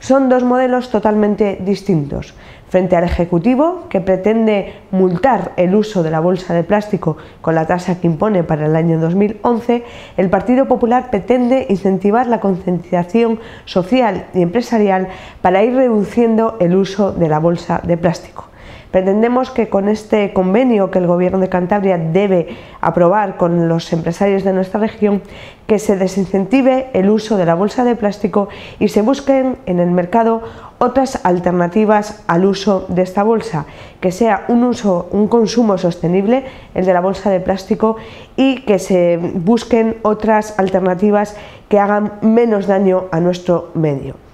Son dos modelos totalmente distintos. Frente al Ejecutivo, que pretende multar el uso de la bolsa de plástico con la tasa que impone para el año 2011, el Partido Popular pretende incentivar la concienciación social y empresarial para ir reduciendo el uso de la bolsa de plástico. Pretendemos que con este convenio que el Gobierno de Cantabria debe aprobar con los empresarios de nuestra región, que se desincentive el uso de la bolsa de plástico y se busquen en el mercado otras alternativas al uso de esta bolsa, que sea un consumo sostenible, el de la bolsa de plástico, y que se busquen otras alternativas que hagan menos daño a nuestro medio.